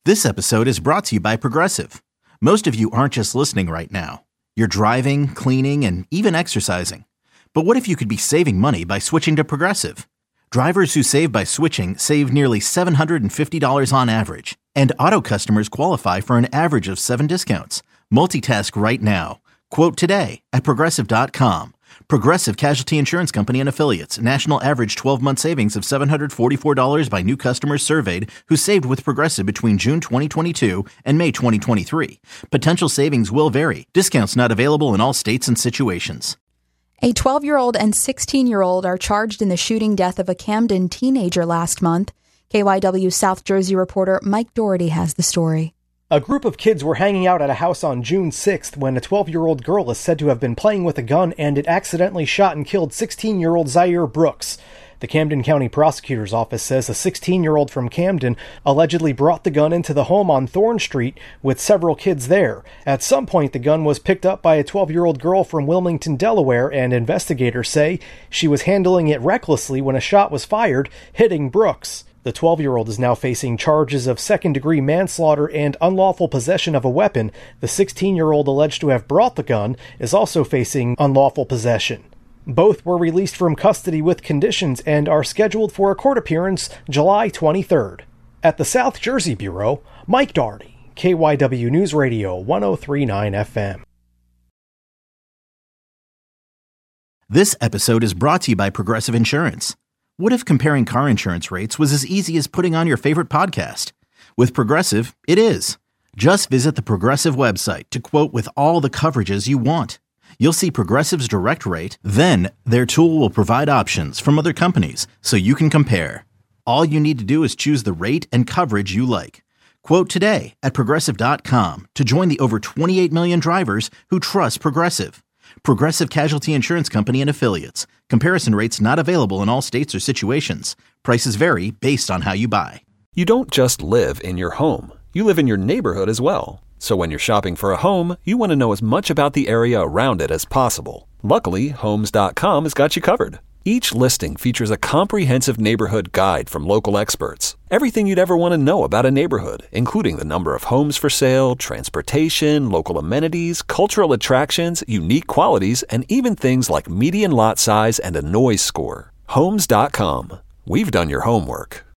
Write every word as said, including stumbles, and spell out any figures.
This episode is brought to you by Progressive. Most of you aren't just listening right now. You're driving, cleaning, and even exercising. But what if you could be saving money by switching to Progressive? Drivers who save by switching save nearly seven hundred fifty dollars on average. And auto customers qualify for an average of seven discounts. Multitask right now. Quote today at Progressive dot com. Progressive Casualty Insurance Company and Affiliates. National average twelve-month savings of seven hundred forty-four dollars by new customers surveyed who saved with Progressive between June twenty twenty-two and May twenty twenty-three. Potential savings will vary. Discounts not available in all states and situations. A twelve-year-old and sixteen-year-old are charged in the shooting death of a Camden teenager last month. K Y W South Jersey reporter Mike Doherty has the story. A group of kids were hanging out at a house on June sixth when a twelve-year-old girl is said to have been playing with a gun and it accidentally shot and killed sixteen-year-old Zaire Brooks. The Camden County Prosecutor's Office says a sixteen-year-old from Camden allegedly brought the gun into the home on Thorn Street with several kids there. At some point, the gun was picked up by a twelve-year-old girl from Wilmington, Delaware, and investigators say she was handling it recklessly when a shot was fired, hitting Brooks. The twelve-year-old is now facing charges of second-degree manslaughter and unlawful possession of a weapon. The sixteen-year-old alleged to have brought the gun is also facing unlawful possession. Both were released from custody with conditions and are scheduled for a court appearance July twenty-third. At the South Jersey Bureau, Mike Doherty, K Y W News Radio one oh three point nine F M. This episode is brought to you by Progressive Insurance. What if comparing car insurance rates was as easy as putting on your favorite podcast? With Progressive, it is. Just visit the Progressive website to quote with all the coverages you want. You'll see Progressive's direct rate, then their tool will provide options from other companies so you can compare. All you need to do is choose the rate and coverage you like. Quote today at Progressive dot com to join the over twenty-eight million drivers who trust Progressive. Progressive Casualty Insurance Company and Affiliates. Comparison rates not available in all states or situations. Prices vary based on how you buy. You don't just live in your home. You live in your neighborhood as well. So when you're shopping for a home, you want to know as much about the area around it as possible. Luckily, Homes dot com has got you covered. Each listing features a comprehensive neighborhood guide from local experts. Everything you'd ever want to know about a neighborhood, including the number of homes for sale, transportation, local amenities, cultural attractions, unique qualities, and even things like median lot size and a noise score. Homes dot com. We've done your homework.